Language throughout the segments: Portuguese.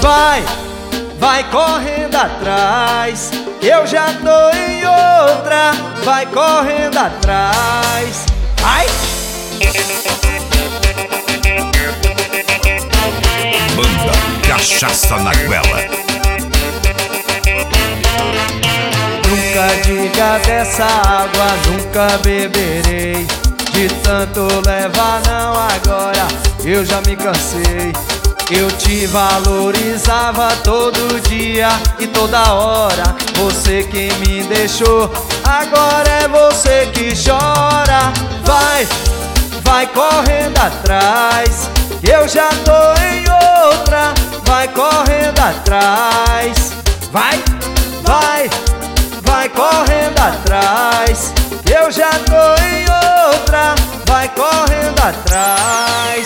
vai correndo atrás, eu já tô em outra. Vai correndo atrás. Ai! Banda Cachaça na Goela. Nunca diga dessa água, nunca beberei. De tanto levar não, agora eu já me cansei. Eu te valorizava todo dia e toda hora. Você quem me deixou, agora é você que chora. Vai correndo atrás, eu já tô em outra. Vai correndo atrás. Vai correndo atrás, eu já tô em outra. Vai correndo atrás.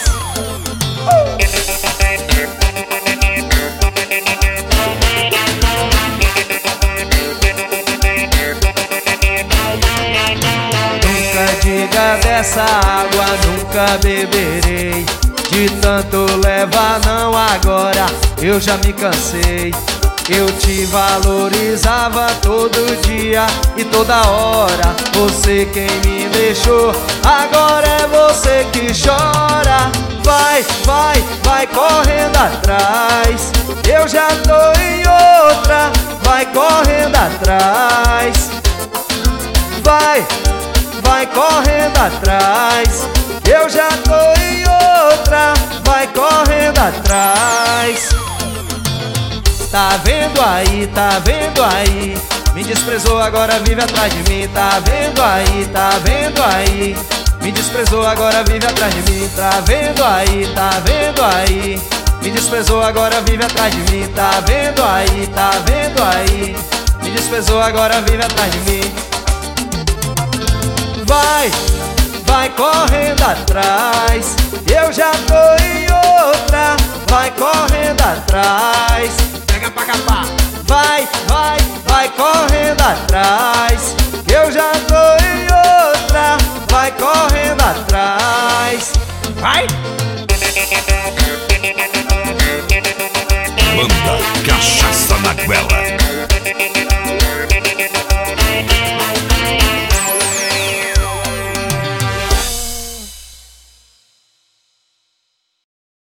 Nunca diga dessa água, nunca beberei. De tanto levar não, agora eu já me cansei. Eu te valorizava todo dia e toda hora. Você quem me deixou, agora é você que chora. Vai correndo atrás, eu já tô em outra. Vai correndo atrás. Vai correndo atrás, eu já tô em outra. Vai correndo atrás. Tá vendo aí, me desprezou, agora vive atrás de mim. Tá vendo aí, me desprezou, agora vive atrás de mim. Tá vendo aí, me desprezou, agora vive atrás de mim. Tá vendo aí, me desprezou, agora vive atrás de mim. Vai correndo atrás, eu já tô em outra. Vai correndo atrás. Pega pra capar. Vai correndo atrás.